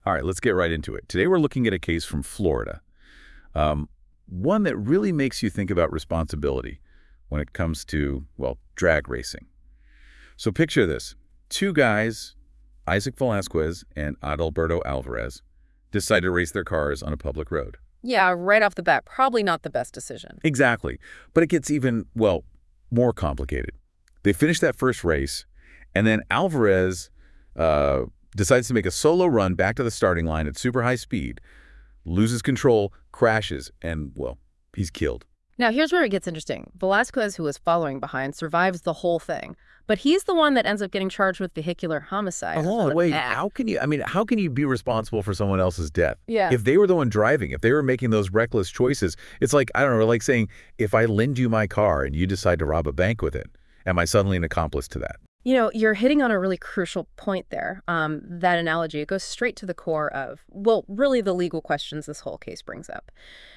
All right, let's get right into it. Today we're looking at a case from Florida, um, one that really makes you think about responsibility when it comes to, well, drag racing. So picture this. Two guys, Isaac Velasquez and Adalberto Alvarez, decide to race their cars on a public road. Yeah, right off the bat, probably not the best decision. Exactly. But it gets even, well, more complicated. They finish that first race, and then Alvarez uh, decides to make a solo run back to the starting line at super high speed, loses control, crashes, and, well, he's killed. Now, here's where it gets interesting. Velasquez, who was following behind, survives the whole thing. But he's the one that ends up getting charged with vehicular homicide. Oh, wait, how can you be responsible for someone else's death? Yeah. If they were the one driving, if they were making those reckless choices, it's like, I don't know, like saying, if I lend you my car and you decide to rob a bank with it, am I suddenly an accomplice to that? You know, you're hitting on a really crucial point there. That analogy, it goes straight to the core of, well, really the legal questions this whole case brings up.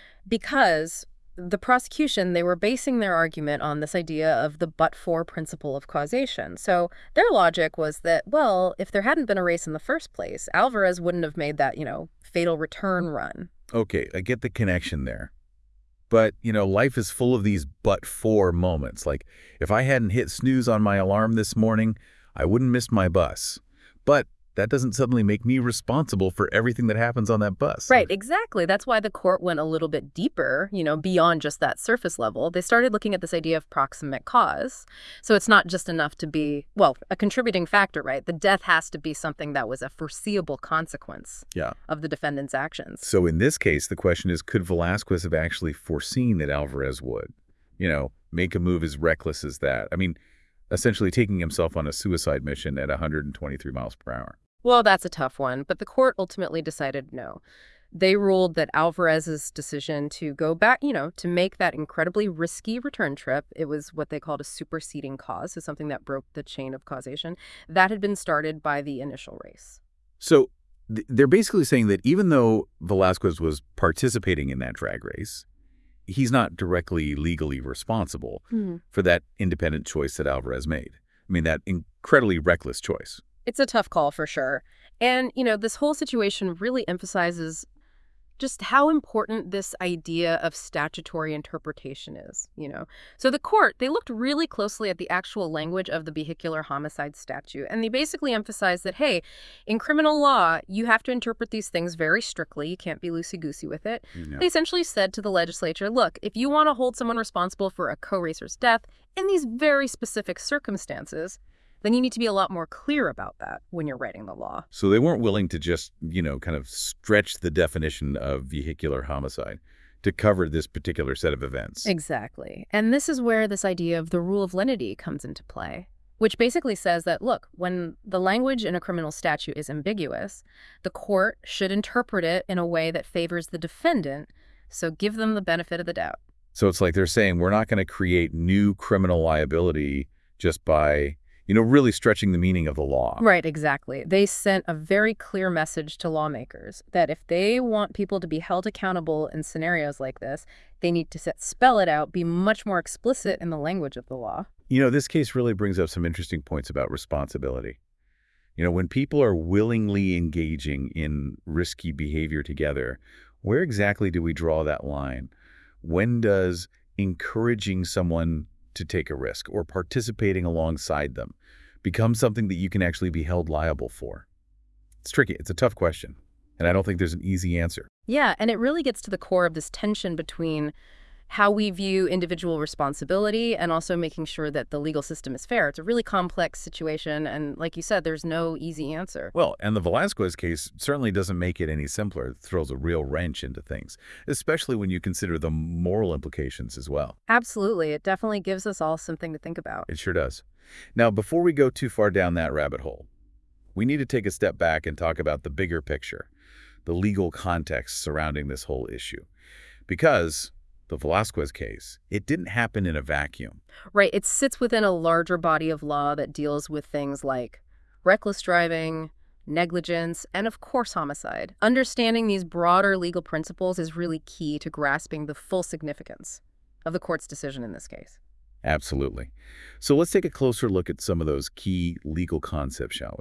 Because the prosecution, they were basing their argument on this idea of the but-for principle of causation. So their logic was that, well, if there hadn't been a race in the first place, Alvarez wouldn't have made that, fatal return run. Okay, I get the connection there. But, life is full of these but-for moments. Like, if I hadn't hit snooze on my alarm this morning, I wouldn't miss my bus. But that doesn't suddenly make me responsible for everything that happens on that bus. Right, exactly. That's why the court went a little bit deeper, beyond just that surface level. They started looking at this idea of proximate cause. So it's not just enough to be, well, a contributing factor, right? The death has to be something that was a foreseeable consequence of the defendant's actions. So in this case, the question is, could Velasquez have actually foreseen that Alvarez would, make a move as reckless as that? I mean, essentially taking himself on a suicide mission at 123 miles per hour. Well, that's a tough one, but the court ultimately decided no. They ruled that Alvarez's decision to go back, to make that incredibly risky return trip, it was what they called a superseding cause, so something that broke the chain of causation, that had been started by the initial race. So they're basically saying that even though Velasquez was participating in that drag race, he's not directly legally responsible for that independent choice that Alvarez made. I mean, that incredibly reckless choice. It's a tough call for sure. And, this whole situation really emphasizes just how important this idea of statutory interpretation is, So the court, they looked really closely at the actual language of the vehicular homicide statute, and they basically emphasized that, hey, in criminal law, you have to interpret these things very strictly. You can't be loosey-goosey with it. Yeah. They essentially said to the legislature, look, if you want to hold someone responsible for a co-racer's death in these very specific circumstances, then you need to be a lot more clear about that when you're writing the law. So they weren't willing to just, kind of stretch the definition of vehicular homicide to cover this particular set of events. Exactly. And this is where this idea of the rule of lenity comes into play, which basically says that, look, when the language in a criminal statute is ambiguous, the court should interpret it in a way that favors the defendant, so give them the benefit of the doubt. So it's like they're saying we're not going to create new criminal liability just by really stretching the meaning of the law. Right, exactly. They sent a very clear message to lawmakers that if they want people to be held accountable in scenarios like this, they need to spell it out, be much more explicit in the language of the law. This case really brings up some interesting points about responsibility. When people are willingly engaging in risky behavior together, where exactly do we draw that line? When does encouraging someone to take a risk or participating alongside them become something that you can actually be held liable for? It's tricky. It's a tough question. And I don't think there's an easy answer. Yeah, and it really gets to the core of this tension between how we view individual responsibility and also making sure that the legal system is fair. It's a really complex situation. And like you said, there's no easy answer. Well, and the Velasquez case certainly doesn't make it any simpler. It throws a real wrench into things, especially when you consider the moral implications as well. Absolutely. It definitely gives us all something to think about. It sure does. Now, before we go too far down that rabbit hole, we need to take a step back and talk about the bigger picture, the legal context surrounding this whole issue. Because the Velasquez case, it didn't happen in a vacuum. Right. It sits within a larger body of law that deals with things like reckless driving, negligence, and of course, homicide. Understanding these broader legal principles is really key to grasping the full significance of the court's decision in this case. Absolutely. So let's take a closer look at some of those key legal concepts, shall we?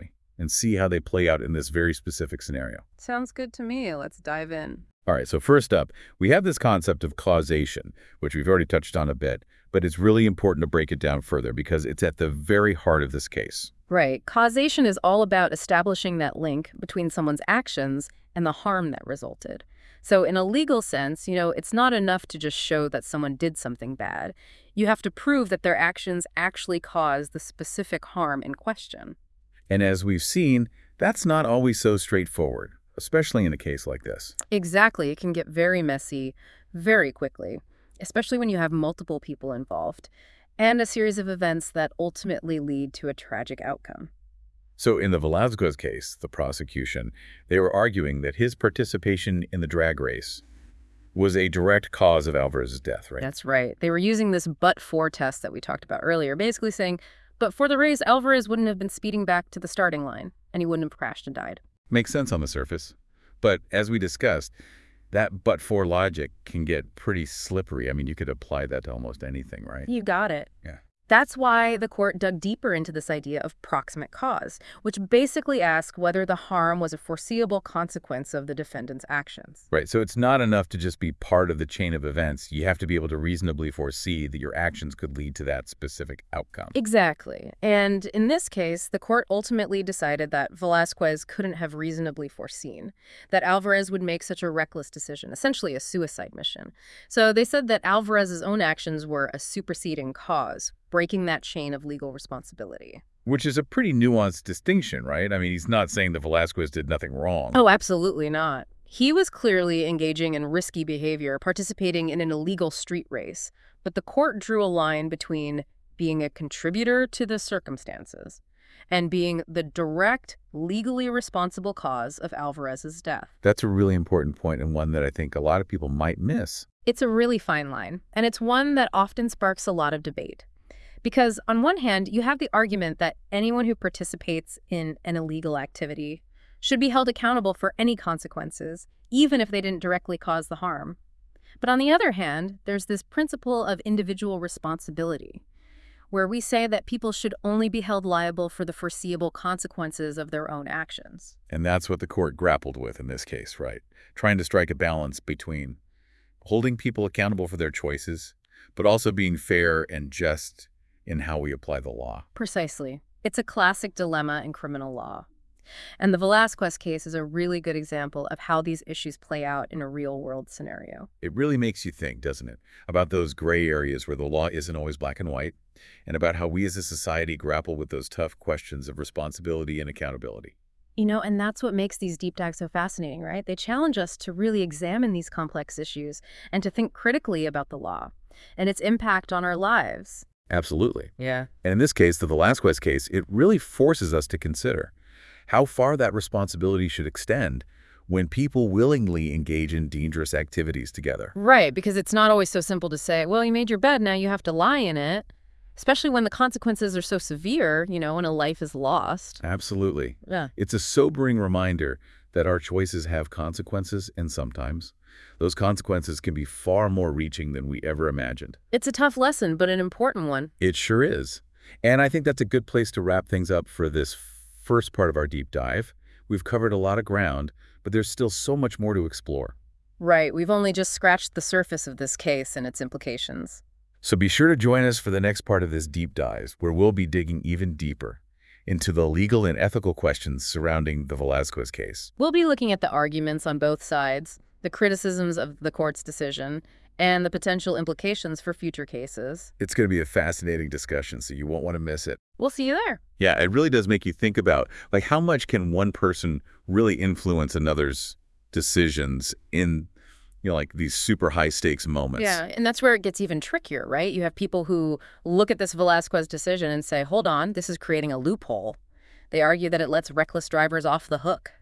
and see how they play out in this very specific scenario. Sounds good to me. Let's dive in. All right, so first up, we have this concept of causation, which we've already touched on a bit, but it's really important to break it down further because it's at the very heart of this case. Right. Causation is all about establishing that link between someone's actions and the harm that resulted. So in a legal sense, it's not enough to just show that someone did something bad. You have to prove that their actions actually caused the specific harm in question. And as we've seen, that's not always so straightforward, especially in a case like this. Exactly. It can get very messy very quickly, especially when you have multiple people involved and a series of events that ultimately lead to a tragic outcome. So in the Velazquez case, the prosecution, they were arguing that his participation in the drag race was a direct cause of Alvarez's death, right? That's right. They were using this but-for test that we talked about earlier, basically saying, but for the race, Alvarez wouldn't have been speeding back to the starting line, and he wouldn't have crashed and died. Makes sense on the surface. But as we discussed, that but-for logic can get pretty slippery. I mean, you could apply that to almost anything, right? You got it. Yeah. That's why the court dug deeper into this idea of proximate cause, which basically asks whether the harm was a foreseeable consequence of the defendant's actions. Right, so it's not enough to just be part of the chain of events. You have to be able to reasonably foresee that your actions could lead to that specific outcome. Exactly. And in this case, the court ultimately decided that Velazquez couldn't have reasonably foreseen that Alvarez would make such a reckless decision, essentially a suicide mission. So they said that Alvarez's own actions were a superseding cause, breaking that chain of legal responsibility. Which is a pretty nuanced distinction, right? I mean, he's not saying that Velazquez did nothing wrong. Oh, absolutely not. He was clearly engaging in risky behavior, participating in an illegal street race. But the court drew a line between being a contributor to the circumstances and being the direct, legally responsible cause of Alvarez's death. That's a really important point, and one that I think a lot of people might miss. It's a really fine line, and it's one that often sparks a lot of debate. Because on one hand, you have the argument that anyone who participates in an illegal activity should be held accountable for any consequences, even if they didn't directly cause the harm. But on the other hand, there's this principle of individual responsibility, where we say that people should only be held liable for the foreseeable consequences of their own actions. And that's what the court grappled with in this case, right? Trying to strike a balance between holding people accountable for their choices, but also being fair and just in how we apply the law. Precisely. It's a classic dilemma in criminal law. And the Velazquez case is a really good example of how these issues play out in a real-world scenario. It really makes you think, doesn't it, about those gray areas where the law isn't always black and white, and about how we as a society grapple with those tough questions of responsibility and accountability. And that's what makes these deep dives so fascinating, right? They challenge us to really examine these complex issues and to think critically about the law and its impact on our lives. Absolutely. Yeah. And in this case, the Velazquez case, it really forces us to consider how far that responsibility should extend when people willingly engage in dangerous activities together. Right, because it's not always so simple to say, well, you made your bed, now you have to lie in it, especially when the consequences are so severe, and a life is lost. Absolutely. Yeah. It's a sobering reminder that our choices have consequences, and sometimes those consequences can be far more reaching than we ever imagined. It's a tough lesson, but an important one. It sure is. And I think that's a good place to wrap things up for this first part of our deep dive. We've covered a lot of ground, but there's still so much more to explore. Right. We've only just scratched the surface of this case and its implications. So be sure to join us for the next part of this deep dive, where we'll be digging even deeper into the legal and ethical questions surrounding the Velazquez case. We'll be looking at the arguments on both sides, the criticisms of the court's decision, and the potential implications for future cases. It's going to be a fascinating discussion, so you won't want to miss it. We'll see you there. Yeah, it really does make you think about, how much can one person really influence another's decisions in, these super high-stakes moments. Yeah, and that's where it gets even trickier, right? You have people who look at this Velazquez decision and say, hold on, this is creating a loophole. They argue that it lets reckless drivers off the hook,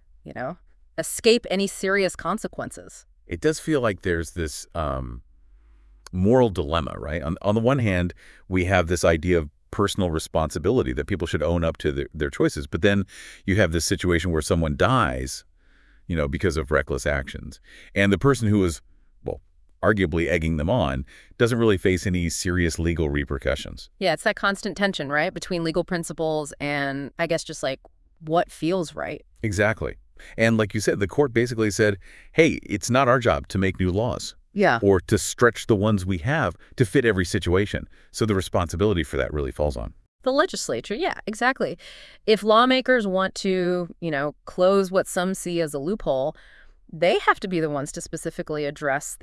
escape any serious consequences. It does feel like there's this moral dilemma, right? On the one hand, we have this idea of personal responsibility, that people should own up to their choices. But then you have this situation where someone dies, because of reckless actions. And the person who was, arguably egging them on doesn't really face any serious legal repercussions. Yeah, it's that constant tension, right, between legal principles and, I guess, just what feels right. Exactly. And like you said, the court basically said, hey, it's not our job to make new laws Yeah. or to stretch the ones we have to fit every situation. So the responsibility for that really falls on. The legislature, yeah, exactly. If lawmakers want to, close what some see as a loophole, they have to be the ones to specifically address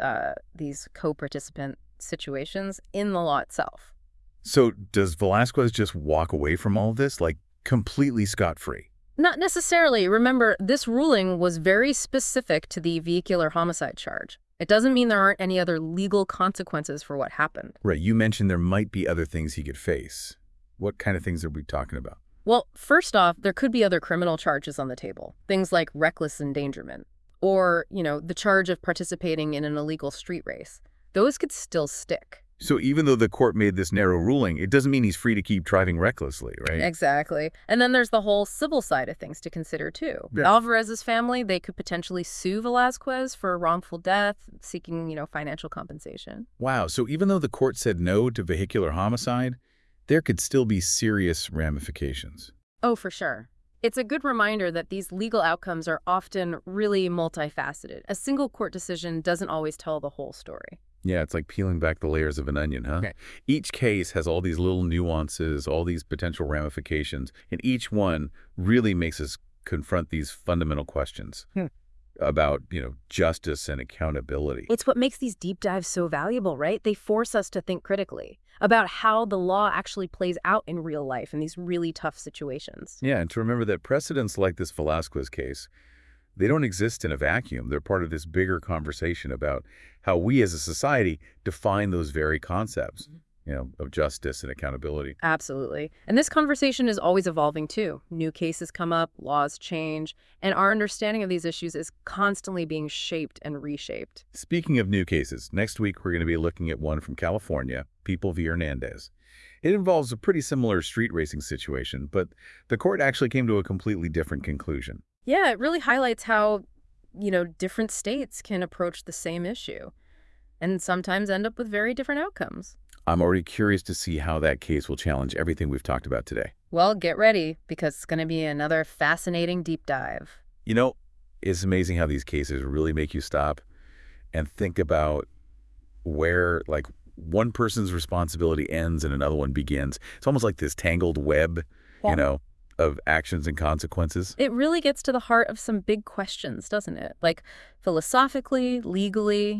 these co-participant situations in the law itself. So does Velasquez just walk away from all of this, like completely scot-free? Not necessarily. Remember, this ruling was very specific to the vehicular homicide charge. It doesn't mean there aren't any other legal consequences for what happened. Right, you mentioned there might be other things he could face. What kind of things are we talking about? Well, first off, there could be other criminal charges on the table. Things like reckless endangerment or, the charge of participating in an illegal street race. Those could still stick. So even though the court made this narrow ruling, it doesn't mean he's free to keep driving recklessly, right? Exactly. And then there's the whole civil side of things to consider, too. Yeah. Alvarez's family, they could potentially sue Velasquez for wrongful death, seeking, financial compensation. Wow, so even though the court said no to vehicular homicide, there could still be serious ramifications. Oh, for sure. It's a good reminder that these legal outcomes are often really multifaceted. A single court decision doesn't always tell the whole story. Yeah, it's like peeling back the layers of an onion, huh? Okay. Each case has all these little nuances, all these potential ramifications, and each one really makes us confront these fundamental questions about, justice and accountability. It's what makes these deep dives so valuable, right? They force us to think critically about how the law actually plays out in real life in these really tough situations. Yeah, and to remember that precedents like this Velasquez case, they don't exist in a vacuum. They're part of this bigger conversation about how we as a society define those very concepts, of justice and accountability. Absolutely. And this conversation is always evolving too. New cases come up, laws change, and our understanding of these issues is constantly being shaped and reshaped. Speaking of new cases, next week we're going to be looking at one from California, People v. Hernandez. It involves a pretty similar street racing situation, but the court actually came to a completely different conclusion. Yeah, it really highlights how, different states can approach the same issue and sometimes end up with very different outcomes. I'm already curious to see how that case will challenge everything we've talked about today. Well, get ready because it's going to be another fascinating deep dive. It's amazing how these cases really make you stop and think about where, like, one person's responsibility ends and another one begins. It's almost like this tangled web, of actions and consequences. It really gets to the heart of some big questions, doesn't it? Like philosophically, legally,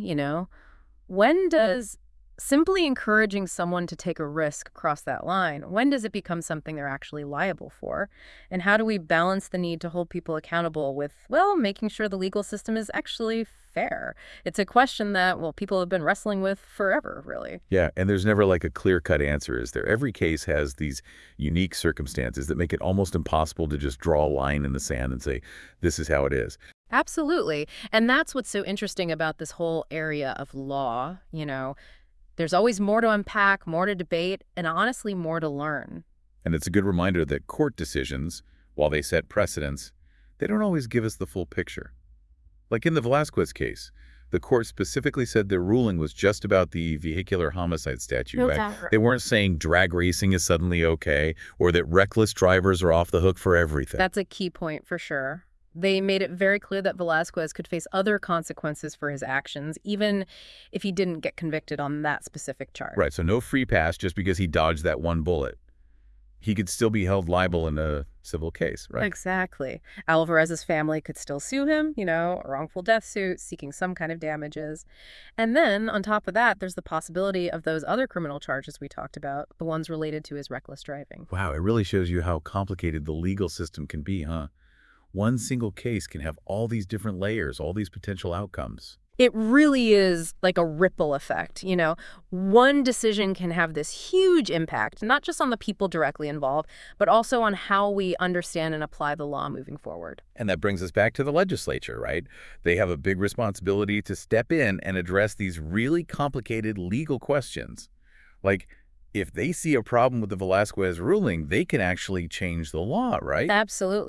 when does simply encouraging someone to take a risk cross that line? When does it become something they're actually liable for? And how do we balance the need to hold people accountable with, making sure the legal system is actually fair? It's a question that, people have been wrestling with forever, really. Yeah, and there's never like a clear-cut answer, is there? Every case has these unique circumstances that make it almost impossible to just draw a line in the sand and say, this is how it is. Absolutely. And that's what's so interesting about this whole area of law, There's always more to unpack, more to debate, and honestly, more to learn. And it's a good reminder that court decisions, while they set precedents, they don't always give us the full picture. Like in the Velasquez case, the court specifically said their ruling was just about the vehicular homicide statute. No Right? doubt. They weren't saying drag racing is suddenly okay or that reckless drivers are off the hook for everything. That's a key point for sure. They made it very clear that Velasquez could face other consequences for his actions, even if he didn't get convicted on that specific charge. Right, so no free pass just because he dodged that one bullet. He could still be held liable in a civil case, right? Exactly. Alvarez's family could still sue him, a wrongful death suit, seeking some kind of damages. And then, on top of that, there's the possibility of those other criminal charges we talked about, the ones related to his reckless driving. Wow, it really shows you how complicated the legal system can be, huh? One single case can have all these different layers, all these potential outcomes. It really is like a ripple effect, One decision can have this huge impact, not just on the people directly involved, but also on how we understand and apply the law moving forward. And that brings us back to the legislature, right? They have a big responsibility to step in and address these really complicated legal questions. Like, if they see a problem with the Velasquez ruling, they can actually change the law, right? Absolutely.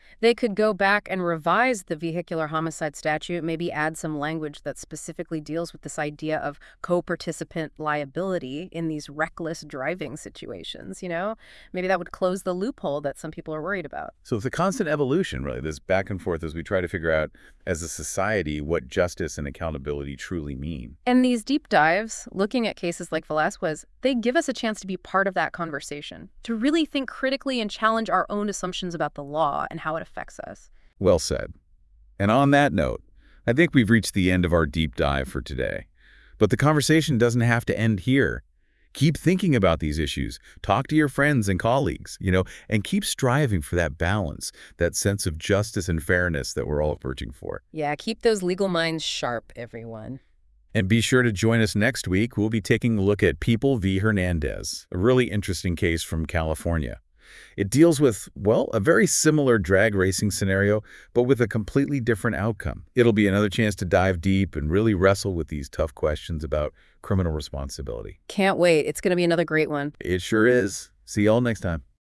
They could go back and revise the vehicular homicide statute, maybe add some language that specifically deals with this idea of co-participant liability in these reckless driving situations, you know? Maybe that would close the loophole that some people are worried about. So it's a constant evolution, really, this back and forth as we try to figure out, as a society, what justice and accountability truly mean. And these deep dives, looking at cases like Velasquez, they give us a chance to be part of that conversation, to really think critically and challenge our own assumptions about the law and how it affects us. Well said. And on that note, I think we've reached the end of our deep dive for today. But the conversation doesn't have to end here. Keep thinking about these issues. Talk to your friends and colleagues, and keep striving for that balance, that sense of justice and fairness that we're all searching for. Yeah, keep those legal minds sharp, everyone. And be sure to join us next week. We'll be taking a look at People v. Hernandez, a really interesting case from California. It deals with, well, a very similar drag racing scenario, but with a completely different outcome. It'll be another chance to dive deep and really wrestle with these tough questions about criminal responsibility. Can't wait. It's going to be another great one. It sure is. See y'all next time.